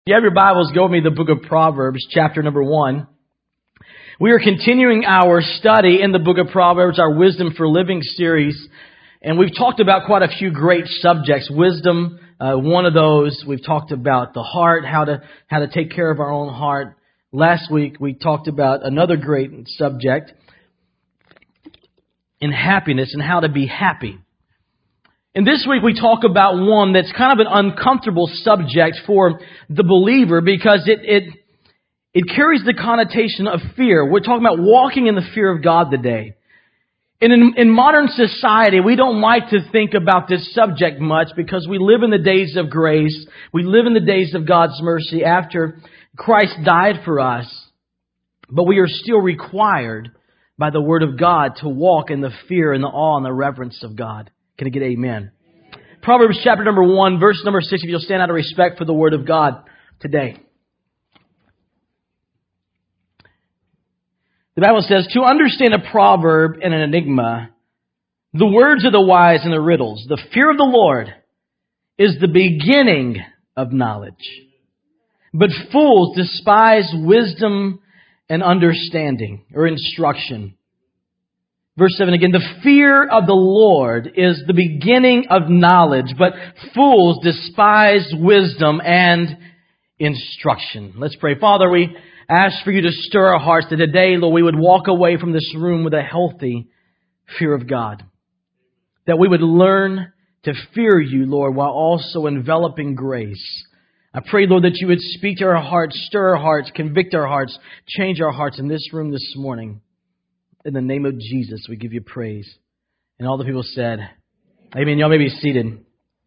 If you have your Bibles, go with me to the book of Proverbs, chapter number 1. We are continuing our study in the book of Proverbs, our Wisdom for Living series. And we've talked about quite a few great subjects. Wisdom, one of those. We've talked about the heart, how to take care of our own heart. Last week, we talked about another great subject in happiness and how to be happy. And this week we talk about one that's kind of an uncomfortable subject for the believer because it carries the connotation of fear. We're talking about walking in the fear of God today. And in modern society, we don't like to think about this subject much because we live in the days of grace. We live in the days of God's mercy after Christ died for us. But we are still required by the Word of God to walk in the fear and the awe and the reverence of God. Can I get amen? Proverbs chapter number 1, verse number 6, if you'll stand out of respect for the Word of God today. The Bible says, to understand a proverb and an enigma, the words of the wise and the riddles, the fear of the Lord is the beginning of knowledge. But fools despise wisdom and understanding or instruction. Verse 7 again, the fear of the Lord is the beginning of knowledge, but fools despise wisdom and instruction. Let's pray. Father, we ask for you to stir our hearts that today, Lord, we would walk away from this room with a healthy fear of God. That we would learn to fear you, Lord, while also enveloping grace. I pray, Lord, that you would speak to our hearts, stir our hearts, convict our hearts, change our hearts in this room this morning. In the name of Jesus, we give you praise. And all the people said, amen. Y'all may be seated.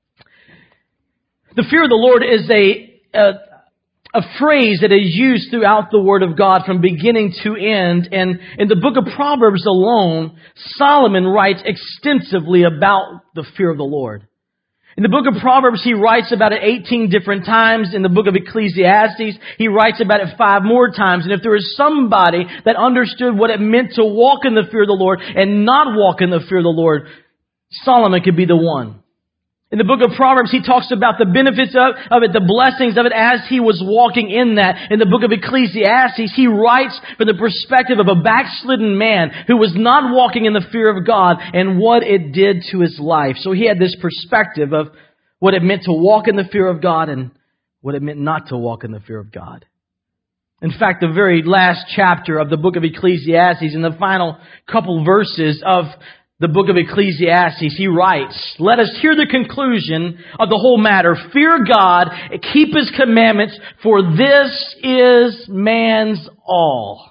The fear of the Lord is a phrase that is used throughout the Word of God from beginning to end. And in the book of Proverbs alone, Solomon writes extensively about the fear of the Lord. In the book of Proverbs, he writes about it 18 different times. In the book of Ecclesiastes, he writes about it 5 more times. And if there was somebody that understood what it meant to walk in the fear of the Lord and not walk in the fear of the Lord, Solomon could be the one. In the book of Proverbs, he talks about the benefits of it, the blessings of it as he was walking in that. In the book of Ecclesiastes, he writes from the perspective of a backslidden man who was not walking in the fear of God and what it did to his life. So he had this perspective of what it meant to walk in the fear of God and what it meant not to walk in the fear of God. In fact, the very last chapter of the book of Ecclesiastes, in the final couple verses of the book of Ecclesiastes, he writes, let us hear the conclusion of the whole matter. Fear God, keep His commandments, for this is man's all.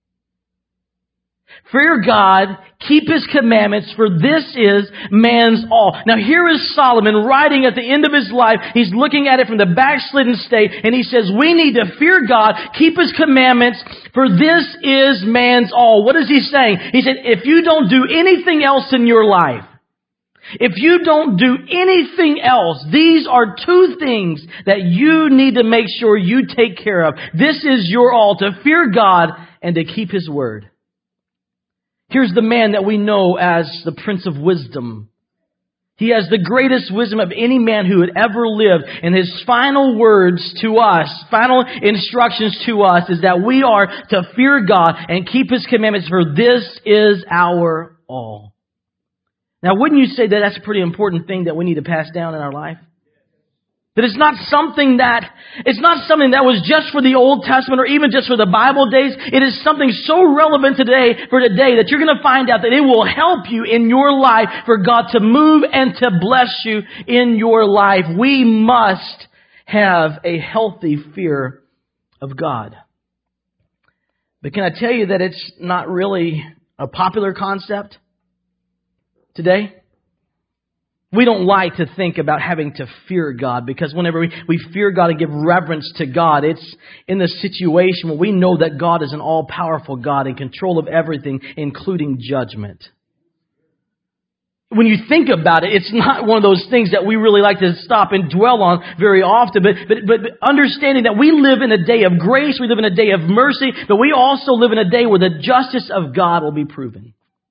Fear God, keep His commandments, for this is man's all. Now here is Solomon writing at the end of his life. He's looking at it from the backslidden state, and he says, we need to fear God, keep His commandments, for this is man's all. What is he saying? He said, if you don't do anything else in your life, if you don't do anything else, these are 2 things that you need to make sure you take care of. This is your all, to fear God and to keep His word. Here's the man that we know as the Prince of Wisdom. He has the greatest wisdom of any man who had ever lived. And his final words to us, final instructions to us is that we are to fear God and keep His commandments, for this is our all. Now, wouldn't you say that that's a pretty important thing that we need to pass down in our life? That it's not something that was just for the Old Testament or even just for the Bible days. It is something so relevant for today that you're going to find out that it will help you in your life for God to move and to bless you in your life. We must have a healthy fear of God. But can I tell you that it's not really a popular concept today? We don't like to think about having to fear God because whenever we fear God and give reverence to God, it's in the situation where we know that God is an all-powerful God in control of everything, including judgment. When you think about it, it's not one of those things that we really like to stop and dwell on very often, but understanding that we live in a day of grace, we live in a day of mercy, but we also live in a day where the justice of God will be proven.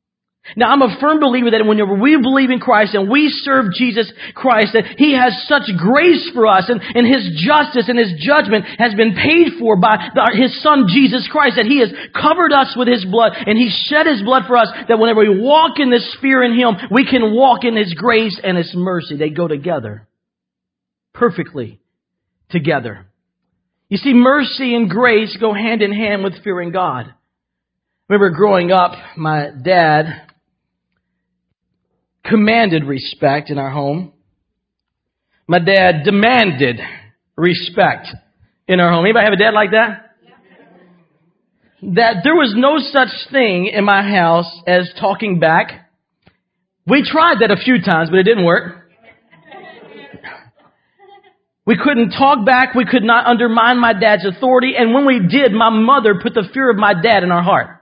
Now, I'm a firm believer that whenever we believe in Christ and we serve Jesus Christ, that He has such grace for us and His justice and His judgment has been paid for by His Son, Jesus Christ, that He has covered us with His blood and He shed His blood for us, that whenever we walk in this fear in Him, we can walk in His grace and His mercy. They go together, perfectly together. You see, mercy and grace go hand in hand with fearing God. I remember growing up, my dad commanded respect in our home. My dad demanded respect in our home. Anybody have a dad like that? That there was no such thing in my house as talking back. We tried that a few times, but it didn't work. We couldn't talk back. We could not undermine my dad's authority. And when we did, my mother put the fear of my dad in our heart.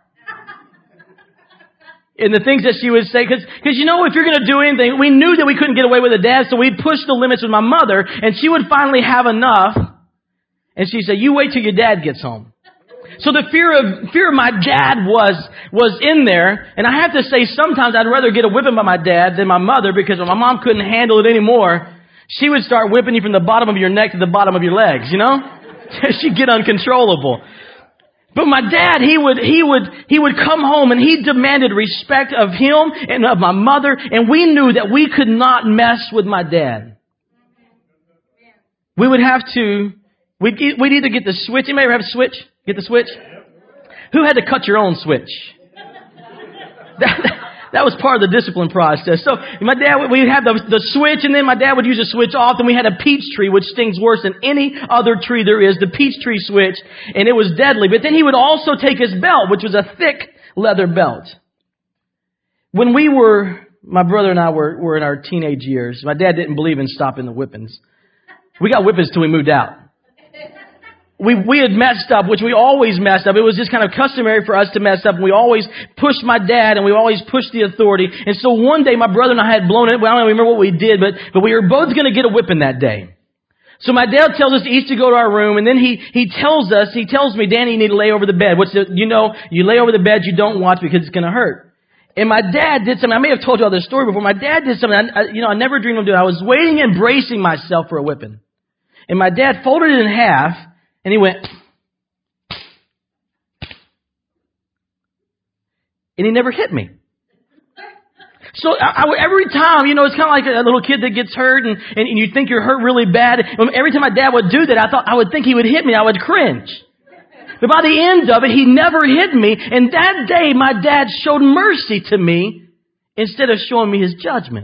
In the things that she would say, because you know, if you're going to do anything, we knew that we couldn't get away with a dad, so we'd push the limits with my mother, and she would finally have enough, and she'd say, "You wait till your dad gets home." So the fear of my dad was in there, and I have to say, sometimes I'd rather get a whipping by my dad than my mother, because when my mom couldn't handle it anymore, she would start whipping you from the bottom of your neck to the bottom of your legs, you know? She'd get uncontrollable. But my dad, he would come home and he demanded respect of him and of my mother, and we knew that we could not mess with my dad. We would have to, we'd either get the switch. Anybody ever have a switch? Get the switch? Who had to cut your own switch? That was part of the discipline process. So my dad, we'd have the switch, and then my dad would use a switch off, and we had a peach tree, which stings worse than any other tree there is, the peach tree switch, and it was deadly. But then he would also take his belt, which was a thick leather belt. When my brother and I were in our teenage years, my dad didn't believe in stopping the whippings. We got whippings till we moved out. We had messed up, which we always messed up. It was just kind of customary for us to mess up. And we always pushed my dad, and we always pushed the authority. And so one day, my brother and I had blown it. Well, I don't remember what we did, but we were both going to get a whipping that day. So my dad tells us each to go to our room, and then he tells me, "Danny, you need to lay over the bed." You lay over the bed, you don't watch because it's going to hurt. And my dad did something. I may have told you all this story before. My dad did something I never dreamed of doing. I was waiting and bracing myself for a whipping. And my dad folded it in half, and he went, and he never hit me. So every time, it's kind of like a little kid that gets hurt and you think you're hurt really bad. Every time my dad would do that, I would think he would hit me. I would cringe. But by the end of it, he never hit me. And that day, my dad showed mercy to me instead of showing me his judgment.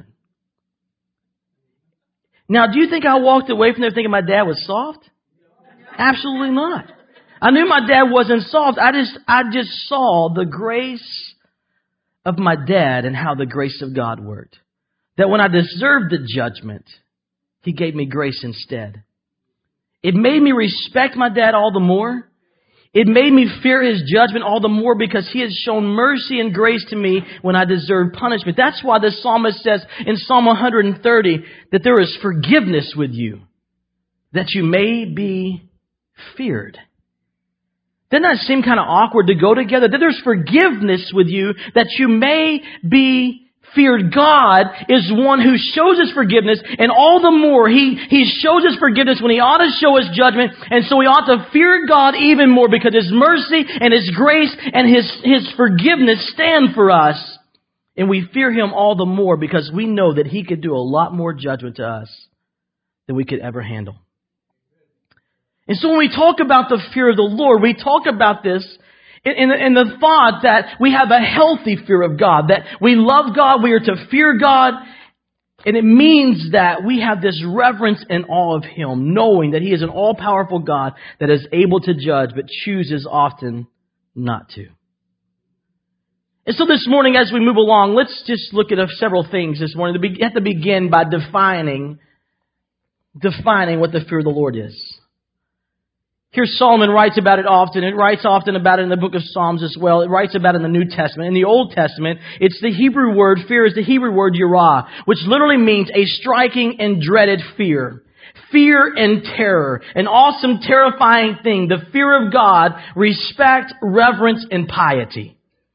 Now, do you think I walked away from there thinking my dad was soft? Absolutely not. I knew my dad wasn't soft. I just saw the grace of my dad and how the grace of God worked. That when I deserved the judgment, He gave me grace instead. It made me respect my dad all the more. It made me fear His judgment all the more because He has shown mercy and grace to me when I deserved punishment. That's why the psalmist says in Psalm 130 that there is forgiveness with you, that you may be feared. Doesn't that seem kind of awkward to go together? That there's forgiveness with you, that you may be feared. God is one who shows His forgiveness, and all the more He shows His forgiveness when He ought to show His judgment, and so we ought to fear God even more because His mercy and His grace and His forgiveness stand for us, and we fear Him all the more because we know that He could do a lot more judgment to us than we could ever handle. And so when we talk about the fear of the Lord, we talk about this in the thought that we have a healthy fear of God, that we love God, we are to fear God, and it means that we have this reverence and awe of Him, knowing that He is an all-powerful God that is able to judge, but chooses often not to. And so this morning, as we move along, let's just look at several things this morning. We have to begin by defining what the fear of the Lord is. Here Solomon writes about it often. It writes often about it in the book of Psalms as well. It writes about it in the New Testament. In the Old Testament, it's the Hebrew word, fear is the Hebrew word yirah, which literally means a striking and dreaded fear. Fear and terror. An awesome, terrifying thing. The fear of God, respect, reverence, and piety.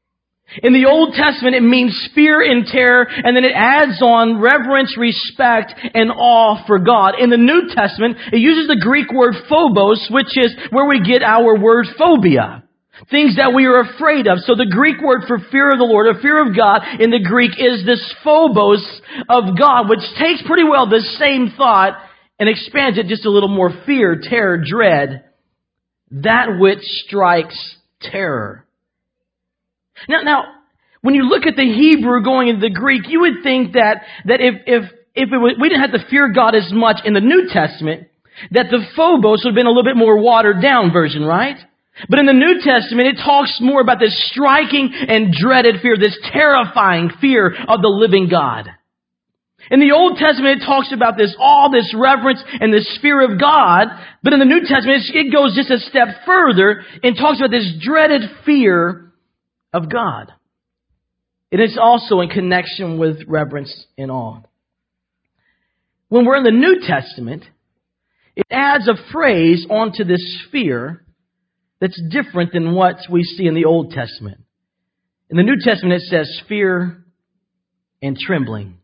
In the Old Testament, it means fear and terror, and then it adds on reverence, respect, and awe for God. In the New Testament, it uses the Greek word phobos, which is where we get our word phobia. Things that we are afraid of. So the Greek word for fear of the Lord, or fear of God, in the Greek is this phobos of God, which takes pretty well the same thought and expands it just a little more: fear, terror, dread, that which strikes terror. Now, when you look at the Hebrew going into the Greek, you would think that if we didn't have to fear God as much in the New Testament, that the phobos would have been a little bit more watered down version, right? But in the New Testament, it talks more about this striking and dreaded fear, this terrifying fear of the living God. In the Old Testament, it talks about this awe, this reverence, and this fear of God. But in the New Testament, it goes just a step further and talks about this dreaded fear of God. It is also in connection with reverence and awe. When we're in the New Testament, it adds a phrase onto this fear that's different than what we see in the Old Testament. In the New Testament, it says fear and trembling.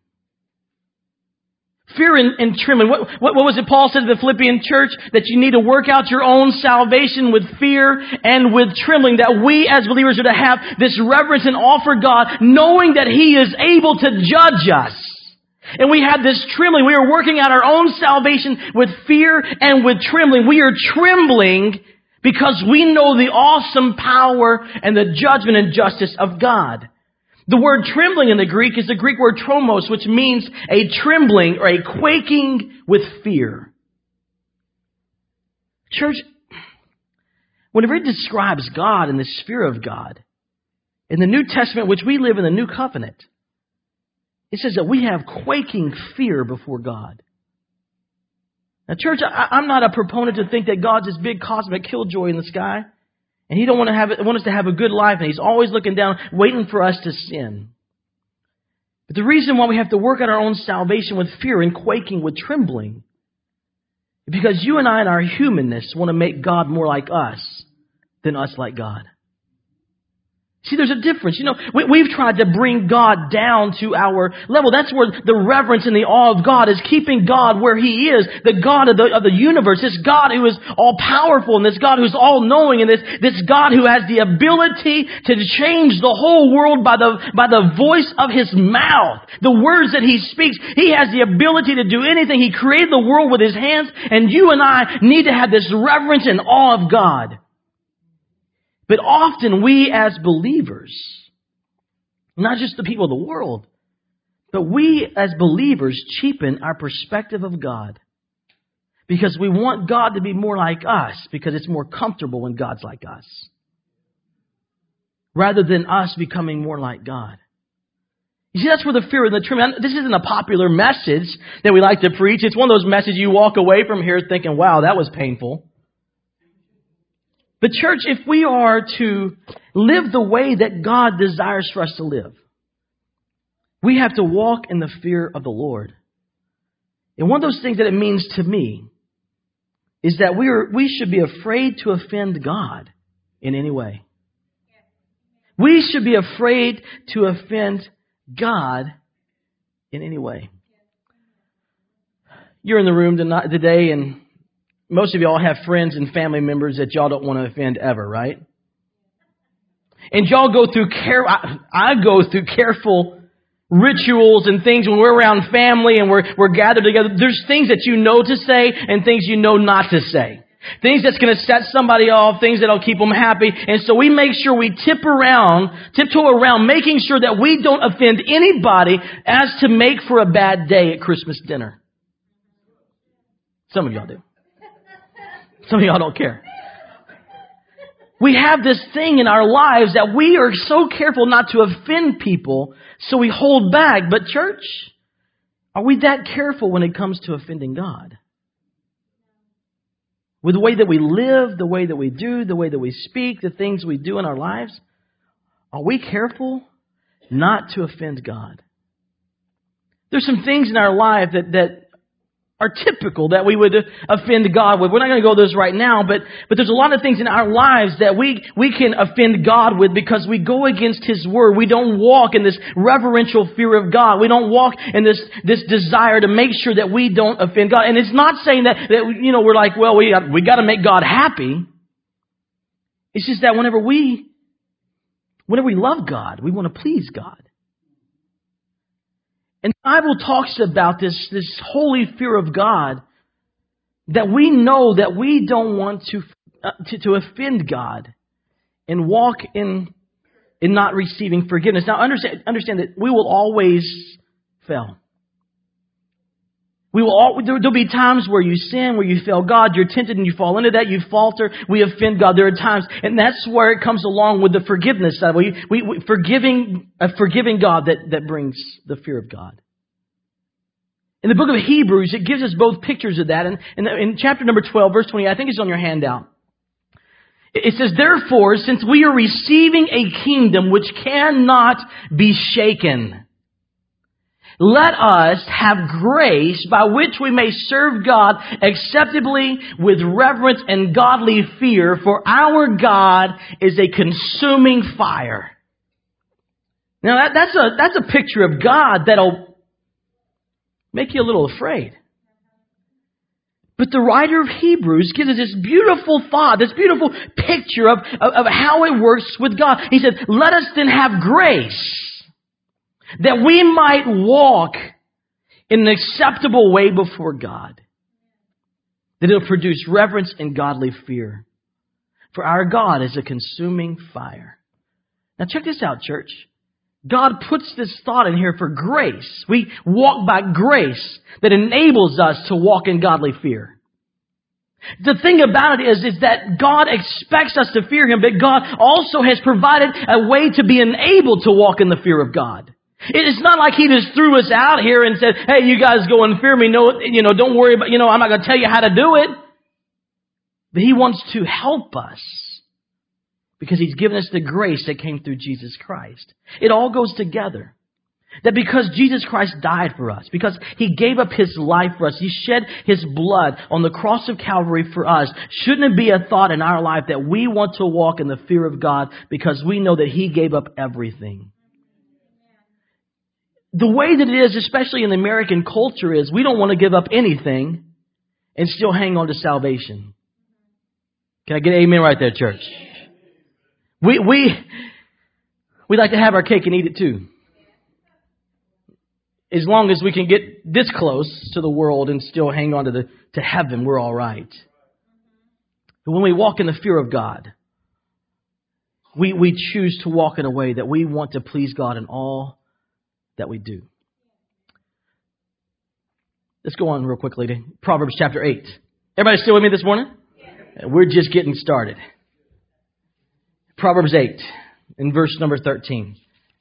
Fear and trembling. What was it Paul said to the Philippian church? That you need to work out your own salvation with fear and with trembling. That we as believers are to have this reverence and awe for God, knowing that He is able to judge us. And we have this trembling. We are working out our own salvation with fear and with trembling. We are trembling because we know the awesome power and the judgment and justice of God. The word trembling in the Greek is the Greek word tromos, which means a trembling or a quaking with fear. Church, whenever it describes God and the fear of God, in the New Testament, which we live in the New Covenant, it says that we have quaking fear before God. Now, church, I'm not a proponent to think that God's this big cosmic killjoy in the sky. And He don't want us to have a good life, and He's always looking down, waiting for us to sin. But the reason why we have to work out our own salvation with fear and quaking with trembling is because you and I in our humanness want to make God more like us than us like God. See, there's a difference. You know, we've tried to bring God down to our level. That's where the reverence and the awe of God is keeping God where He is, the God of the universe, this God who is all-powerful, and this God who's all-knowing, and this God who has the ability to change the whole world by the voice of His mouth. The words that He speaks. He has the ability to do anything. He created the world with His hands, and you and I need to have this reverence and awe of God. But often we as believers, not just the people of the world, but we as believers cheapen our perspective of God because we want God to be more like us because it's more comfortable when God's like us, rather than us becoming more like God. You see, that's where the fear and the trembling. This isn't a popular message that we like to preach. It's one of those messages you walk away from here thinking, wow, that was painful. But church, if we are to live the way that God desires for us to live, we have to walk in the fear of the Lord. And one of those things that it means to me is that we should be afraid to offend God in any way. We should be afraid to offend God in any way. You're in the room today, and most of y'all have friends and family members that y'all don't want to offend ever, right? And y'all go through I go through careful rituals and things when we're around family and we're gathered together. There's things that you know to say and things you know not to say. Things that's going to set somebody off, things that'll keep them happy. And so we make sure we tiptoe around, making sure that we don't offend anybody as to make for a bad day at Christmas dinner. Some of y'all do. Some of y'all don't care. We have this thing in our lives that we are so careful not to offend people, so we hold back. But church, are we that careful when it comes to offending God? With the way that we live, the way that we do, the way that we speak, the things we do in our lives, are we careful not to offend God? There's some things in our life that are typical that we would offend God with. We're not going to go this right now, but there's a lot of things in our lives that we can offend God with because we go against His Word. We don't walk in this reverential fear of God. We don't walk in this desire to make sure that we don't offend God. And it's not saying that we're like, well, we got to make God happy. It's just that whenever we love God, we want to please God. And the Bible talks about this holy fear of God, that we know that we don't want to offend God and walk in not receiving forgiveness. Now understand that we will always fail. There'll be times where you sin, where you fail God, you're tempted and you fall into that, you falter, we offend God. There are times, and that's where it comes along with the forgiveness side. Forgiving God that brings the fear of God. In the book of Hebrews, it gives us both pictures of that. And in chapter number 12, verse 20, I think it's on your handout. It says, therefore, since we are receiving a kingdom which cannot be shaken, let us have grace by which we may serve God acceptably with reverence and godly fear, for our God is a consuming fire. Now that's a picture of God that'll make you a little afraid. But the writer of Hebrews gives us this beautiful thought, this beautiful picture of how it works with God. He said, let us then have grace, that we might walk in an acceptable way before God, that it'll produce reverence and godly fear. For our God is a consuming fire. Now check this out, church. God puts this thought in here for grace. We walk by grace that enables us to walk in godly fear. The thing about it is that God expects us to fear Him, but God also has provided a way to be enabled to walk in the fear of God. It's not like He just threw us out here and said, hey, you guys go and fear me. No, don't worry about, I'm not going to tell you how to do it. But He wants to help us because He's given us the grace that came through Jesus Christ. It all goes together. That because Jesus Christ died for us, because He gave up His life for us, He shed His blood on the cross of Calvary for us, shouldn't it be a thought in our life that we want to walk in the fear of God because we know that He gave up everything? The way that it is, especially in the American culture, is we don't want to give up anything and still hang on to salvation. Can I get an amen right there, church? We like to have our cake and eat it too. As long as we can get this close to the world and still hang on to heaven, we're all right. But when we walk in the fear of God, we choose to walk in a way that we want to please God in all that we do. Let's go on real quickly to Proverbs chapter 8. Everybody still with me this morning? Yeah. We're just getting started. Proverbs 8 in verse number 13.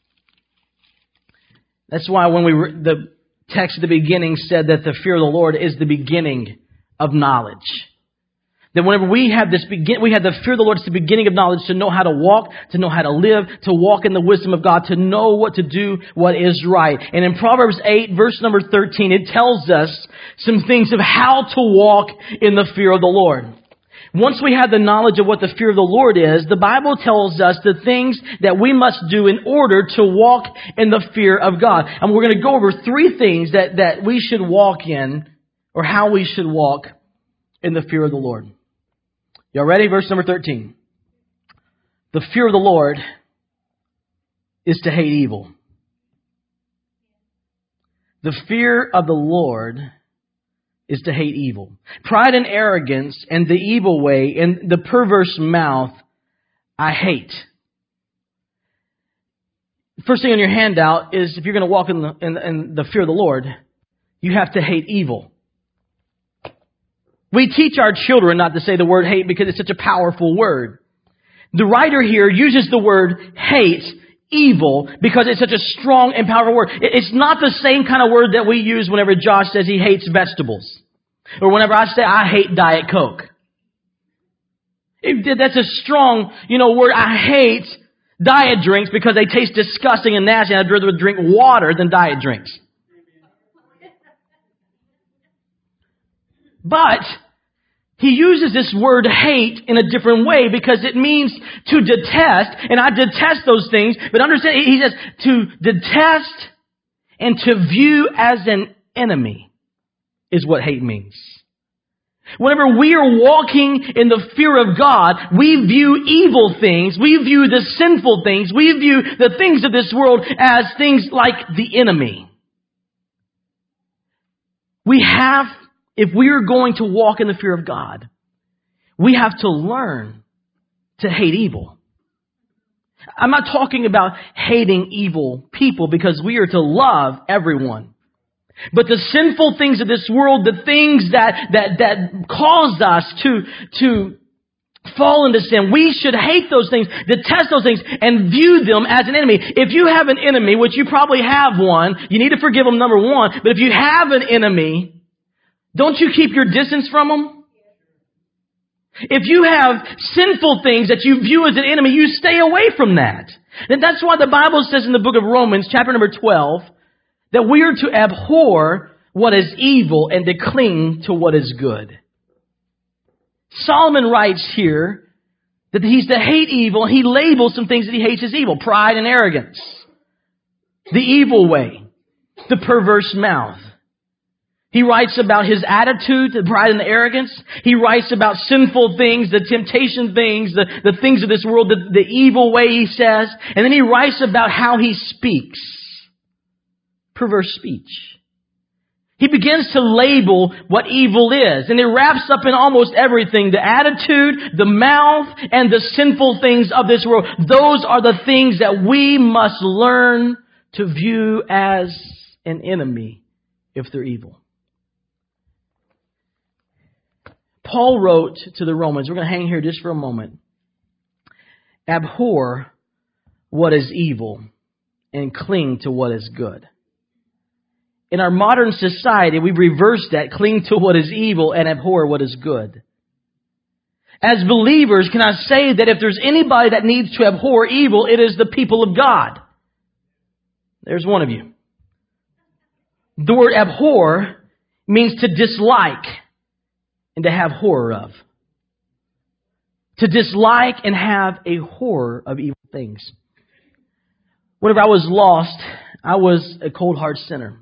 That's why when the text at the beginning said that the fear of the Lord is the beginning of knowledge. That whenever we have the fear of the Lord, it's the beginning of knowledge, to know how to walk, to know how to live, to walk in the wisdom of God, to know what to do, what is right. And in Proverbs 8, verse number 13, it tells us some things of how to walk in the fear of the Lord. Once we have the knowledge of what the fear of the Lord is, the Bible tells us the things that we must do in order to walk in the fear of God. And we're going to go over 3 things that we should walk in, or how we should walk in the fear of the Lord. Y'all ready? Verse number 13. The fear of the Lord is to hate evil. The fear of the Lord is to hate evil. Pride and arrogance and the evil way and the perverse mouth I hate. First thing on your handout is, if you're going to walk in the fear of the Lord, you have to hate evil. We teach our children not to say the word hate because it's such a powerful word. The writer here uses the word hate, evil, because it's such a strong and powerful word. It's not the same kind of word that we use whenever Josh says he hates vegetables. Or whenever I say I hate Diet Coke. That's a strong, word. I hate diet drinks because they taste disgusting and nasty. I'd rather drink water than diet drinks. But he uses this word hate in a different way because it means to detest, and I detest those things, but understand, he says to detest and to view as an enemy is what hate means. Whenever we are walking in the fear of God, we view evil things, we view the sinful things, we view the things of this world as things like the enemy. If we are going to walk in the fear of God, we have to learn to hate evil. I'm not talking about hating evil people because we are to love everyone. But the sinful things of this world, the things that cause us to fall into sin, we should hate those things, detest those things, and view them as an enemy. If you have an enemy, which you probably have one, you need to forgive them, number one. But if you have an enemy, don't you keep your distance from them? If you have sinful things that you view as an enemy, you stay away from that. And that's why the Bible says in the book of Romans, chapter number 12, that we are to abhor what is evil and to cling to what is good. Solomon writes here that he's to hate evil. He labels some things that he hates as evil. Pride and arrogance. The evil way. The perverse mouth. He writes about his attitude, the pride and the arrogance. He writes about sinful things, the temptation things, the things of this world, the evil way, he says. And then he writes about how he speaks. Perverse speech. He begins to label what evil is. And it wraps up in almost everything. The attitude, the mouth, and the sinful things of this world. Those are the things that we must learn to view as an enemy if they're evil. Paul wrote to the Romans, we're going to hang here just for a moment. Abhor what is evil and cling to what is good. In our modern society, we've reversed that. Cling to what is evil and abhor what is good. As believers, can I say that if there's anybody that needs to abhor evil, it is the people of God. There's one of you. The word abhor means to dislike and to have horror of. To dislike and have a horror of evil things. Whenever I was lost, I was a cold hard sinner.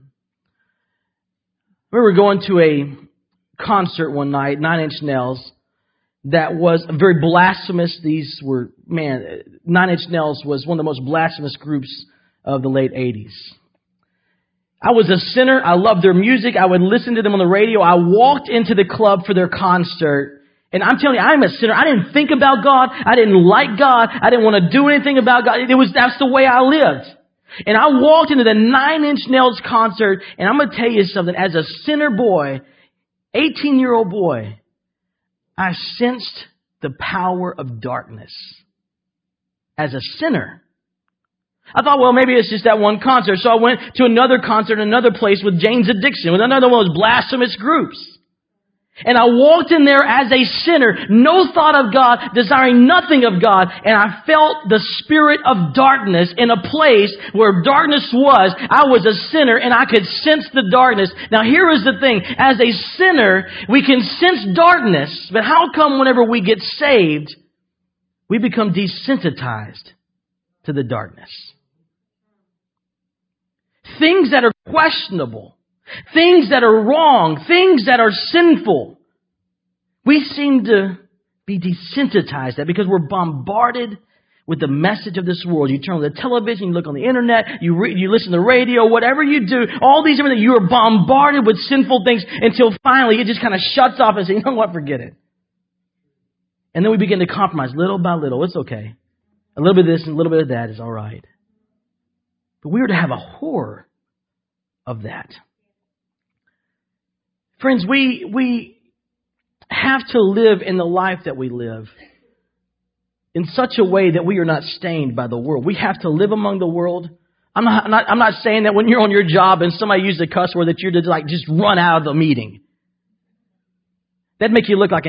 I remember going to a concert one night, 9 Inch Nails, that was very blasphemous. 9 Inch Nails was one of the most blasphemous groups of the late 80s. I was a sinner. I loved their music. I would listen to them on the radio. I walked into the club for their concert. And I'm telling you, I'm a sinner. I didn't think about God. I didn't like God. I didn't want to do anything about God. That's the way I lived. And I walked into the 9 Inch Nails concert, and I'm going to tell you something. As a sinner boy, 18-year-old boy, I sensed the power of darkness. As a sinner. I thought, well, maybe it's just that one concert. So I went to another concert in another place with Jane's Addiction, with another one of those blasphemous groups. And I walked in there as a sinner, no thought of God, desiring nothing of God, and I felt the spirit of darkness in a place where darkness was. I was a sinner, and I could sense the darkness. Now here is the thing. As a sinner, we can sense darkness, but how come whenever we get saved, we become desensitized to the darkness? Things that are questionable, things that are wrong, things that are sinful, we seem to be desensitized to that because we're bombarded with the message of this world. You turn on the television, you look on the internet, you listen to the radio, whatever you do, all these different things, you are bombarded with sinful things until finally it just kind of shuts off and says, you know what, forget it. And then we begin to compromise little by little. It's okay. A little bit of this and a little bit of that is all right. But we are to have a horror of that. Friends, we have to live in the life that we live in such a way that we are not stained by the world. We have to live among the world. I'm not saying that when you're on your job and somebody uses a cuss word that you're to just run out of the meeting. That'd make you look like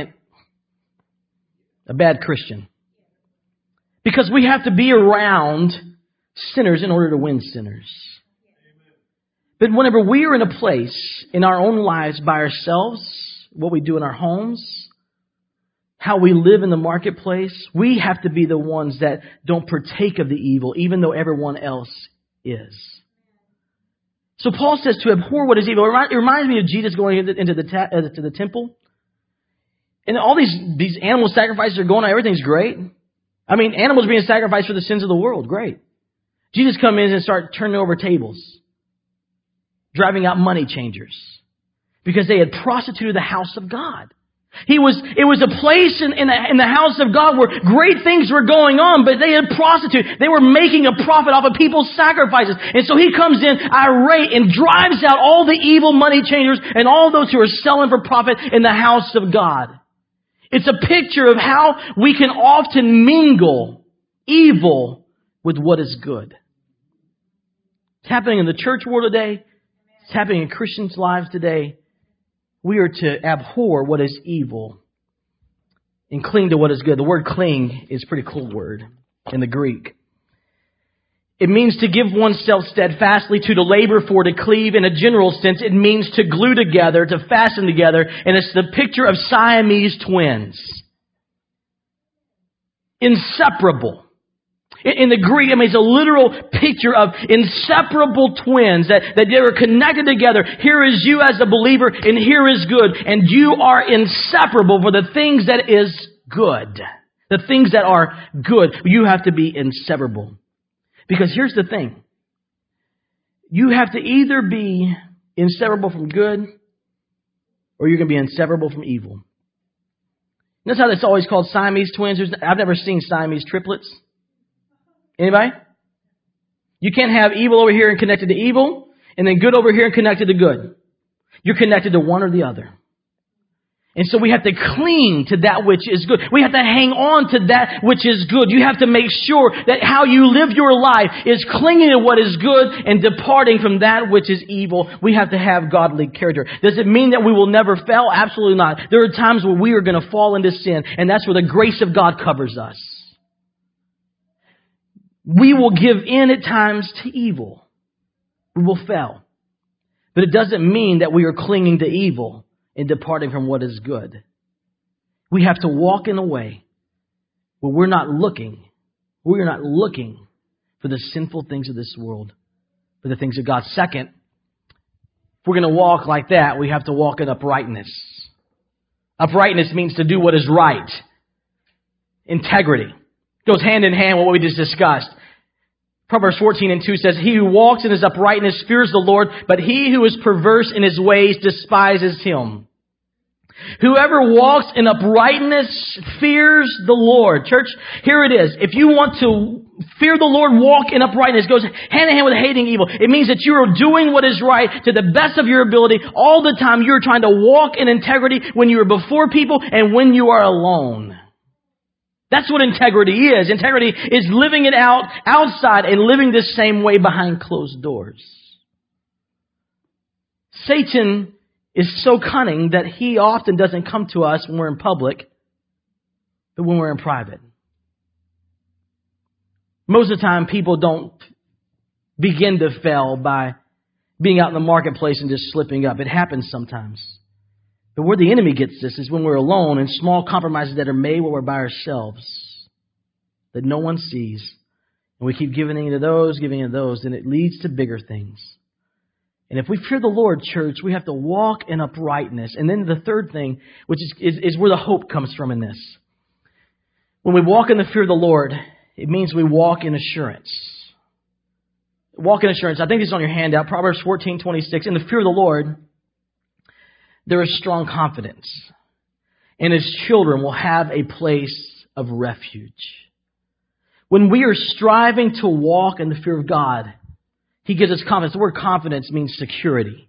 a bad Christian. Because we have to be around sinners in order to win sinners. But whenever we are in a place in our own lives by ourselves, what we do in our homes, how we live in the marketplace. We have to be the ones that don't partake of the evil, even though everyone else is. So Paul says to abhor what is evil. It reminds me of Jesus going into the temple. And all these animal sacrifices are going on. Everything's great. I mean, animals being sacrificed for the sins of the world. Great. Jesus comes in and starts turning over tables, driving out money changers, because they had prostituted the house of God. It was a place in the house of God where great things were going on, but they had prostituted. They were making a profit off of people's sacrifices. And so he comes in irate and drives out all the evil money changers and all those who are selling for profit in the house of God. It's a picture of how we can often mingle evil with what is good. It's happening in the church world today. It's happening in Christians' lives today. We are to abhor what is evil and cling to what is good. The word cling is a pretty cool word in the Greek. It means to give oneself steadfastly, to labor for, to cleave. In a general sense, it means to glue together, to fasten together. And it's the picture of Siamese twins. Inseparable. In the Greek, it's a literal picture of inseparable twins that they were connected together. Here is you as a believer, and here is good. And you are inseparable for the things that is good. The things that are good. You have to be inseparable. Because here's the thing. You have to either be inseparable from good, or you're going to be inseparable from evil. That's how it's always called Siamese twins. I've never seen Siamese triplets. Anybody? You can't have evil over here and connected to evil, and then good over here and connected to good. You're connected to one or the other. And so we have to cling to that which is good. We have to hang on to that which is good. You have to make sure that how you live your life is clinging to what is good and departing from that which is evil. We have to have godly character. Does it mean that we will never fail? Absolutely not. There are times where we are going to fall into sin, and that's where the grace of God covers us. We will give in at times to evil. We will fail. But it doesn't mean that we are clinging to evil and departing from what is good. We have to walk in a way where we're not looking for the sinful things of this world, for the things of God. Second, if we're going to walk like that, we have to walk in uprightness. Uprightness means to do what is right. Integrity. Goes hand in hand with what we just discussed. Proverbs 14:2 says, "He who walks in his uprightness fears the Lord, but he who is perverse in his ways despises him." Whoever walks in uprightness fears the Lord. Church, here it is. If you want to fear the Lord, walk in uprightness. It goes hand in hand with hating evil. It means that you are doing what is right to the best of your ability all the time. You're trying to walk in integrity when you are before people and when you are alone. That's what integrity is. Integrity is living it out outside and living the same way behind closed doors. Satan is so cunning that he often doesn't come to us when we're in public, but when we're in private. Most of the time, people don't begin to fail by being out in the marketplace and just slipping up. It happens sometimes. But where the enemy gets this is when we're alone and small compromises that are made when we're by ourselves that no one sees. And we keep giving into those, and it leads to bigger things. And if we fear the Lord, church, we have to walk in uprightness. And then the third thing, which is where the hope comes from in this. When we walk in the fear of the Lord, it means we walk in assurance. Walk in assurance. I think this is on your handout. Proverbs 14:26. In the fear of the Lord, there is strong confidence, and his children will have a place of refuge. When we are striving to walk in the fear of God, he gives us confidence. The word confidence means security.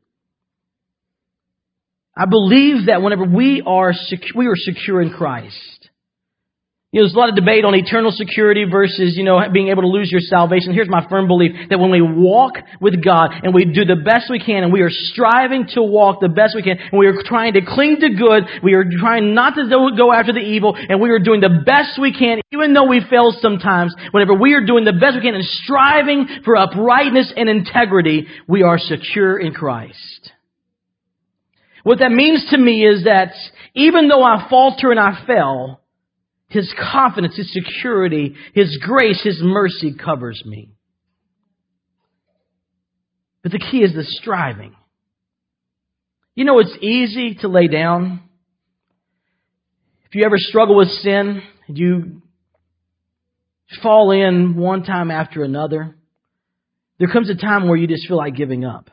I believe that whenever we are secure in Christ. There's a lot of debate on eternal security versus, being able to lose your salvation. Here's my firm belief that when we walk with God and we do the best we can and we are striving to walk the best we can and we are trying to cling to good, we are trying not to go after the evil, and we are doing the best we can, even though we fail sometimes, whenever we are doing the best we can and striving for uprightness and integrity, we are secure in Christ. What that means to me is that even though I falter and I fail, His confidence, His security, His grace, His mercy covers me. But the key is the striving. You know, it's easy to lay down. If you ever struggle with sin, you fall in one time after another, there comes a time where you just feel like giving up.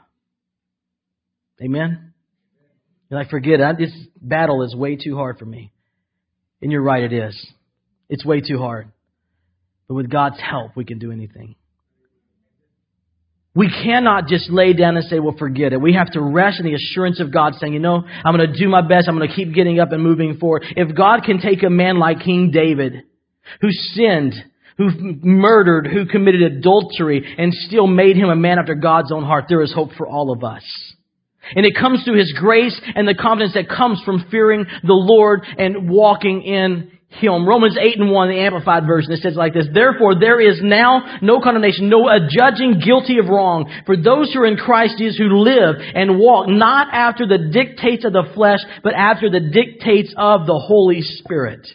Amen? You're like, forget it. This battle is way too hard for me. And you're right, it is. It's way too hard. But with God's help, we can do anything. We cannot just lay down and say, well, forget it. We have to rest in the assurance of God saying, you know, I'm going to do my best. I'm going to keep getting up and moving forward. If God can take a man like King David, who sinned, who murdered, who committed adultery, and still made him a man after God's own heart, there is hope for all of us. And it comes through His grace and the confidence that comes from fearing the Lord and walking in Him. Romans 8:1, the Amplified Version, it says like this: Therefore there is now no condemnation, no judging guilty of wrong for those who are in Christ Jesus, who live and walk not after the dictates of the flesh, but after the dictates of the Holy Spirit.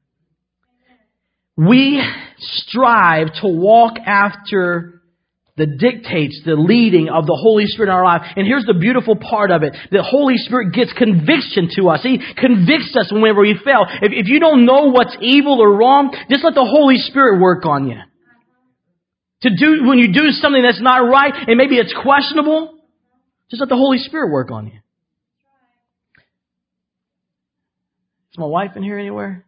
We strive to walk after the dictates, the leading of the Holy Spirit in our life. And here's the beautiful part of it. The Holy Spirit gets conviction to us. He convicts us whenever we fail. If you don't know what's evil or wrong, just let the Holy Spirit work on you. When you do something that's not right, and maybe it's questionable, just let the Holy Spirit work on you. Is my wife in here anywhere?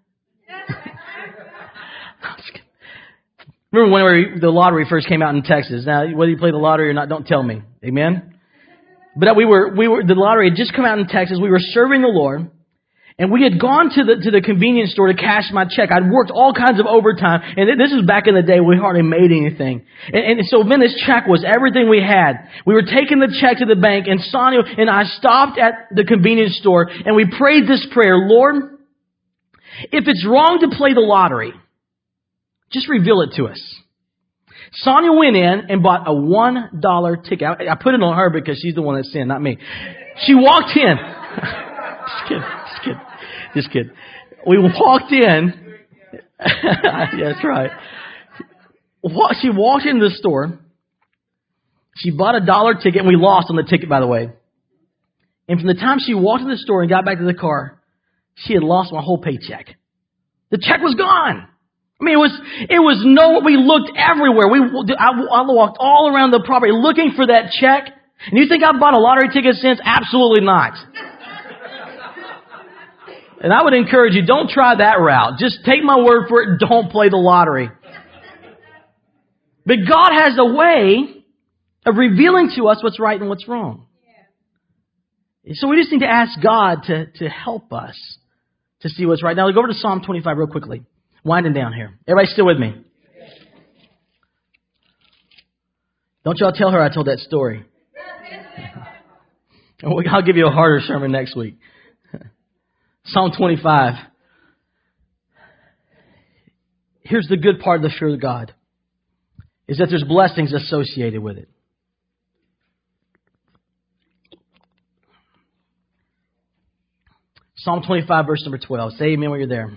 Remember when the lottery first came out in Texas? Now, whether you play the lottery or not, don't tell me. Amen? But the lottery had just come out in Texas. We were serving the Lord. And we had gone to the convenience store to cash my check. I'd worked all kinds of overtime. And this was back in the day. We hardly made anything. And so then this check was everything we had. We were taking the check to the bank. And Sonia and I stopped at the convenience store. And we prayed this prayer: Lord, if it's wrong to play the lottery, just reveal it to us. Sonia went in and bought a $1 ticket. I put it on her because she's the one that sinned, not me. She walked in. Just kidding. We walked in. Yeah, that's right. She walked into the store. She bought a $1 ticket, and we lost on the ticket, by the way. And from the time she walked in the store and got back to the car, she had lost my whole paycheck. The check was gone. I mean, we looked everywhere. I walked all around the property looking for that check. And you think I've bought a lottery ticket since? Absolutely not. And I would encourage you, don't try that route. Just take my word for it. Don't play the lottery. But God has a way of revealing to us what's right and what's wrong. So we just need to ask God to help us to see what's right. Now, go over to Psalm 25 real quickly. Winding down here. Everybody still with me? Don't y'all tell her I told that story. I'll give you a harder sermon next week. Psalm 25. Here's the good part of the fear of God, is that there's blessings associated with it. Psalm 25, verse number 12. Say amen when you're there.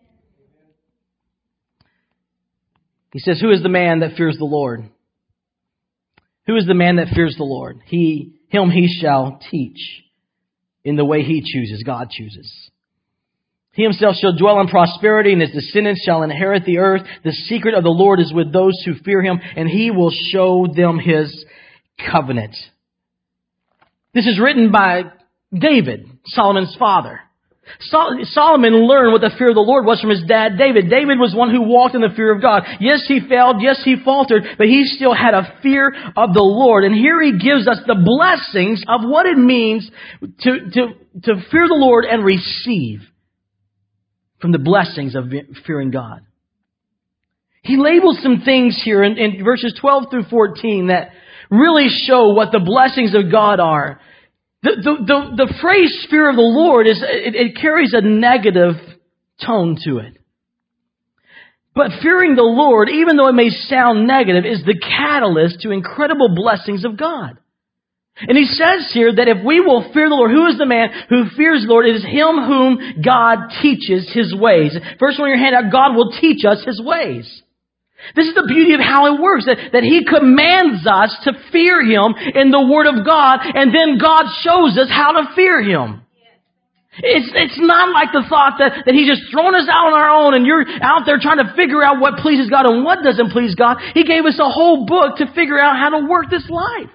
He says, who is the man that fears the Lord? Who is the man that fears the Lord? Him he shall teach in the way he chooses, God chooses. He himself shall dwell in prosperity, and his descendants shall inherit the earth. The secret of the Lord is with those who fear him, and he will show them his covenant. This is written by David, Solomon's father. Solomon learned what the fear of the Lord was from his dad, David. David was one who walked in the fear of God. Yes, he failed. Yes, he faltered, but he still had a fear of the Lord. And here he gives us the blessings of what it means to fear the Lord and receive from the blessings of fearing God. He labels some things here in verses 12 through 14 that really show what the blessings of God are. The phrase fear of the Lord it carries a negative tone to it. But fearing the Lord, even though it may sound negative, is the catalyst to incredible blessings of God. And he says here that if we will fear the Lord, who is the man who fears the Lord? It is him whom God teaches his ways. First one in your hand out, God will teach us his ways. This is the beauty of how it works, that he commands us to fear him in the Word of God, and then God shows us how to fear him. It's not like the thought that he's just thrown us out on our own and you're out there trying to figure out what pleases God and what doesn't please God. He gave us a whole book to figure out how to work this life.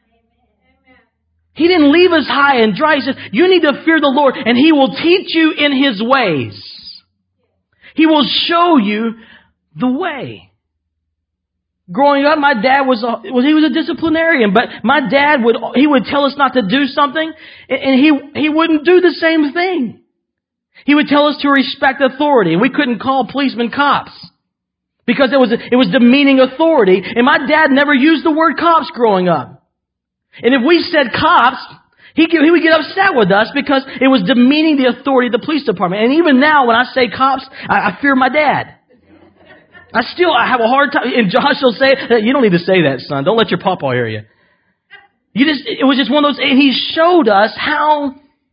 He didn't leave us high and dry. He said, you need to fear the Lord, and he will teach you in his ways. He will show you the way. Growing up, my dad was a disciplinarian, but my dad would tell us not to do something, and he wouldn't do the same thing. He would tell us to respect authority, and we couldn't call policemen cops because it was demeaning authority. And my dad never used the word cops growing up. And if we said cops, he would get upset with us because it was demeaning the authority of the police department. And even now, when I say cops, I fear my dad. I have a hard time. And Josh will say, you don't need to say that, son. Don't let your papa hear you. It was just one of those, and he showed us how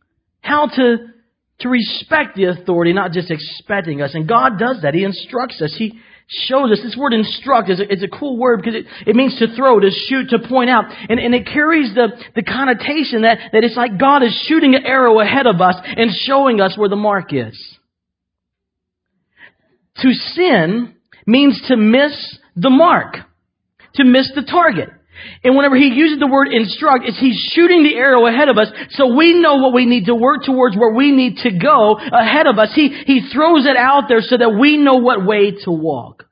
to respect the authority, not just expecting us. And God does that. He instructs us. He shows us. This word instruct is a cool word because it means to throw, to shoot, to point out. And it carries the connotation that it's like God is shooting an arrow ahead of us and showing us where the mark is. To sin means to miss the mark, to miss the target. And whenever he uses the word instruct, he's shooting the arrow ahead of us so we know what we need to work towards, where we need to go ahead of us. He throws it out there so that we know what way to walk.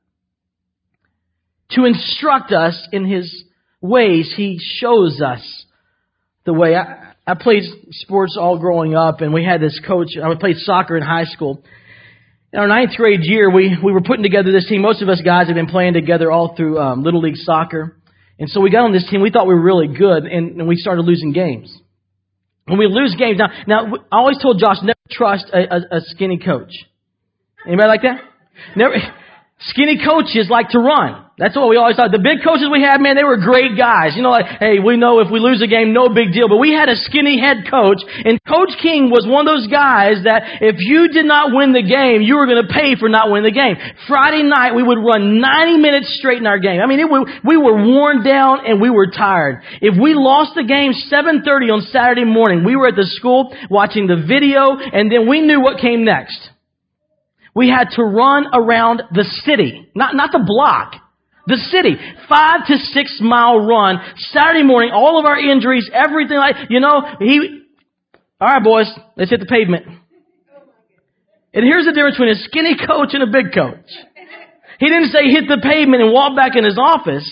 To instruct us in his ways, he shows us the way. I played sports all growing up, and we had this coach. I played soccer in high school. In our 9th grade year, we were putting together this team. Most of us guys have been playing together all through Little League Soccer. And so we got on this team. We thought we were really good, and we started losing games. When we lose games, now I always told Josh, never trust a skinny coach. Anybody like that? Never. Skinny coaches like to run. That's what we always thought. The big coaches we had, man, they were great guys. You know, like, hey, we know if we lose a game, no big deal. But we had a skinny head coach, and Coach King was one of those guys that if you did not win the game, you were going to pay for not winning the game. Friday night, we would run 90 minutes straight in our game. I mean, we were worn down and we were tired. If we lost the game 7:30 on Saturday morning, we were at the school watching the video, and then we knew what came next. We had to run around the city, not the block. The city, 5 to 6 mile run, Saturday morning, all of our injuries, everything all right, boys, let's hit the pavement. And here's the difference between a skinny coach and a big coach. He didn't say hit the pavement and walk back in his office.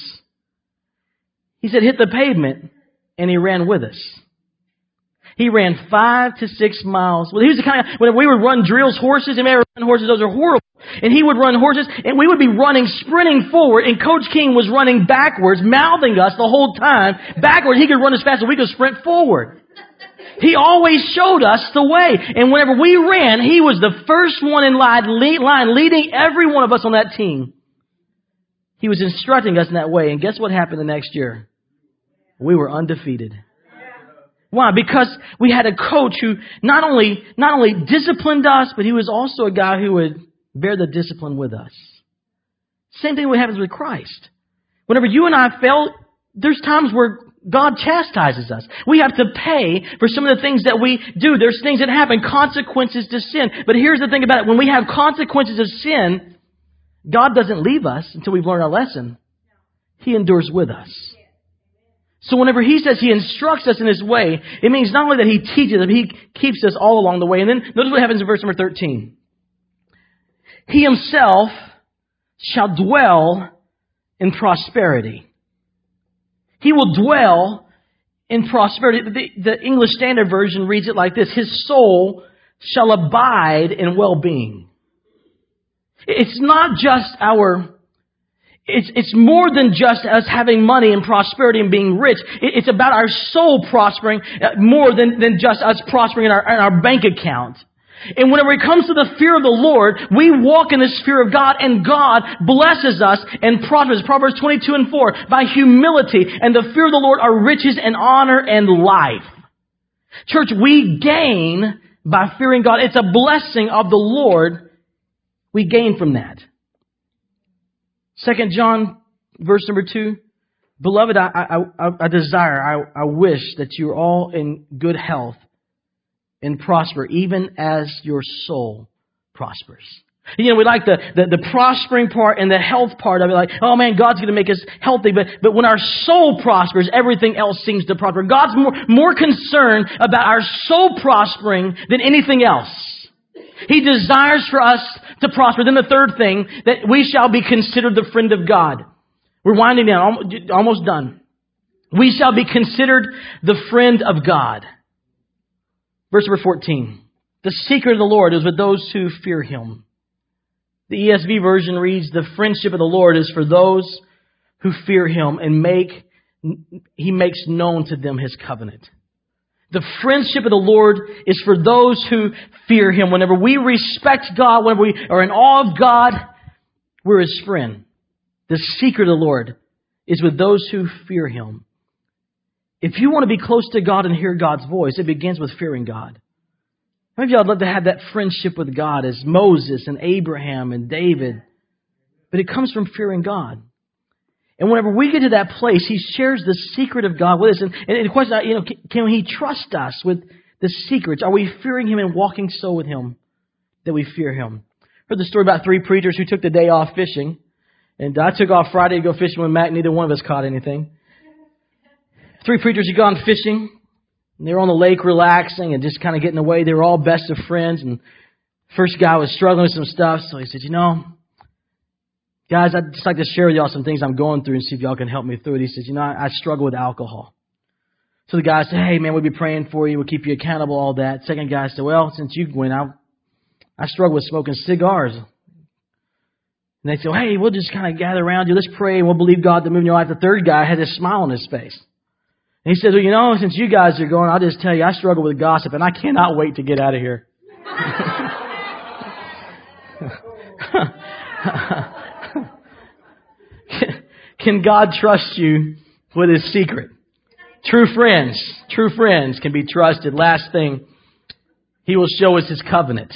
He said hit the pavement, and he ran with us. He ran 5 to 6 miles. Well, he was the kind of, when we would run drills, horses, and ever run horses, those are horrible. And he would run horses, and we would be running, sprinting forward, and Coach King was running backwards, mouthing us the whole time. Backwards, he could run as fast as we could sprint forward. He always showed us the way. And whenever we ran, he was the first one in line, leading every one of us on that team. He was instructing us in that way. And guess what happened the next year? We were undefeated. Why? Because we had a coach who not only disciplined us, but he was also a guy who would bear the discipline with us. Same thing what happens with Christ. Whenever you and I fail, there's times where God chastises us. We have to pay for some of the things that we do. There's things that happen, consequences to sin. But here's the thing about it. When we have consequences of sin, God doesn't leave us until we've learned our lesson. He endures with us. So whenever he says he instructs us in his way, it means not only that he teaches us, but he keeps us all along the way. And then notice what happens in verse number 13. He himself shall dwell in prosperity. He will dwell in prosperity. The English Standard Version reads it like this. His soul shall abide in well-being. It's not just It's more than just us having money and prosperity and being rich. It's about our soul prospering more than just us prospering in our bank account. And whenever it comes to the fear of the Lord, we walk in the fear of God, and God blesses us and prospers. Proverbs 22:4, by humility and the fear of the Lord are riches and honor and life. Church, we gain by fearing God. It's a blessing of the Lord. We gain from that. 2 John, verse number 2. Beloved, I desire, I wish that you're all in good health and prosper, even as your soul prospers. You know, we like the prospering part and the health part of it. Like, oh man, God's going to make us healthy. But when our soul prospers, everything else seems to prosper. God's more concerned about our soul prospering than anything else. He desires for us to prosper. Then the third thing, that we shall be considered the friend of God. We're winding down, almost done. We shall be considered the friend of God. Verse number 14. The secret of the Lord is with those who fear Him. The ESV version reads, the friendship of the Lord is for those who fear Him, and He makes known to them His covenant. The friendship of the Lord is for those who fear Him. Whenever we respect God, whenever we are in awe of God, we're His friend. The secret of the Lord is with those who fear Him. If you want to be close to God and hear God's voice, it begins with fearing God. How many of y'all would love to have that friendship with God as Moses and Abraham and David? But it comes from fearing God. And whenever we get to that place, He shares the secret of God with us. And the question, can He trust us with the secrets? Are we fearing Him and walking so with Him that we fear Him? I heard the story about 3 preachers who took the day off fishing. And I took off Friday to go fishing with Matt. Neither one of us caught anything. 3 preachers had gone fishing. And they were on the lake relaxing and just kind of getting away. They were all best of friends. And first guy was struggling with some stuff. So he said, guys, I'd just like to share with y'all some things I'm going through and see if y'all can help me through it. He says, I struggle with alcohol. So the guy said, hey, man, we'll be praying for you. We'll keep you accountable, all that. Second guy said, well, since you went out, I struggle with smoking cigars. And they said, hey, we'll just kind of gather around you. Let's pray and we'll believe God to move in your life. The third guy had this smile on his face. And he said, well, since you guys are going, I'll just tell you, I struggle with gossip and I cannot wait to get out of here. Can God trust you with His secret? True friends can be trusted. Last thing, He will show us His covenant.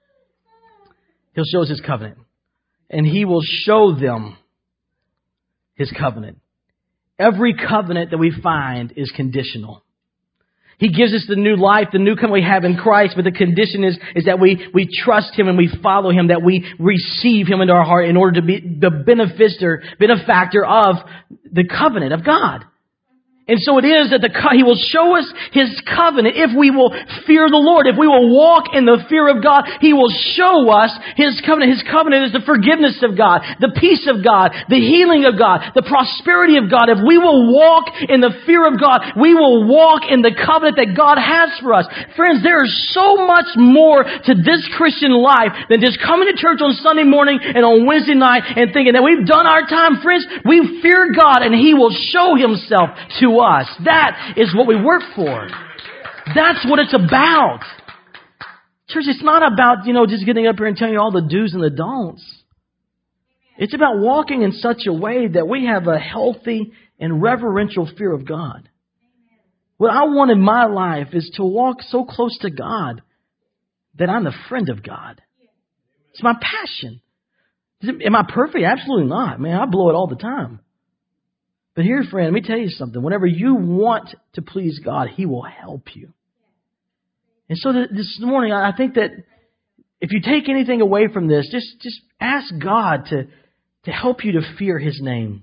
He'll show us His covenant. And He will show them His covenant. Every covenant that we find is conditional. He gives us the new life, the new covenant we have in Christ, but the condition is that we trust Him and we follow Him, that we receive Him into our heart in order to be the benefactor of the covenant of God. And so it is that He will show us His covenant if we will fear the Lord. If we will walk in the fear of God, He will show us His covenant. His covenant is the forgiveness of God, the peace of God, the healing of God, the prosperity of God. If we will walk in the fear of God, we will walk in the covenant that God has for us. Friends, there is so much more to this Christian life than just coming to church on Sunday morning and on Wednesday night and thinking that we've done our time. Friends, we fear God and He will show Himself to us. That is what we work for. That's what it's about. Church, it's not about, just getting up here and telling you all the do's and the don'ts. It's about walking in such a way that we have a healthy and reverential fear of God. What I want in my life is to walk so close to God that I'm the friend of God. It's my passion. Am I perfect? Absolutely not. Man, I blow it all the time. But here, friend, let me tell you something. Whenever you want to please God, He will help you. And so this morning, I think that if you take anything away from this, just ask God to help you to fear His name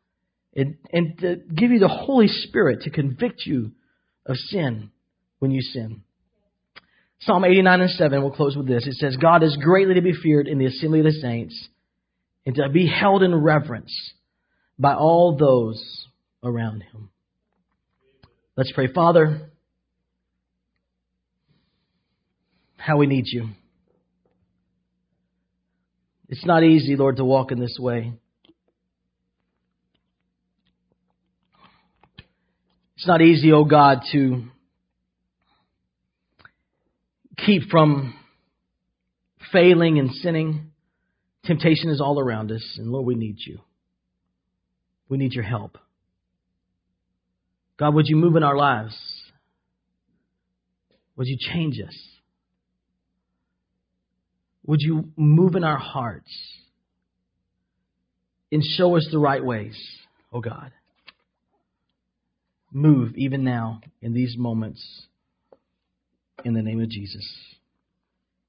and to give you the Holy Spirit to convict you of sin when you sin. Psalm 89:7, we'll close with this. It says, God is greatly to be feared in the assembly of the saints and to be held in reverence by all those around Him. Let's pray. Father, how we need You. It's not easy, Lord, to walk in this way. It's not easy, oh God, to keep from failing and sinning. Temptation is all around us. And Lord, we need you. We need your help. God, would you move in our lives? Would you change us? Would you move in our hearts and show us the right ways, oh God? Move even now in these moments in the name of Jesus.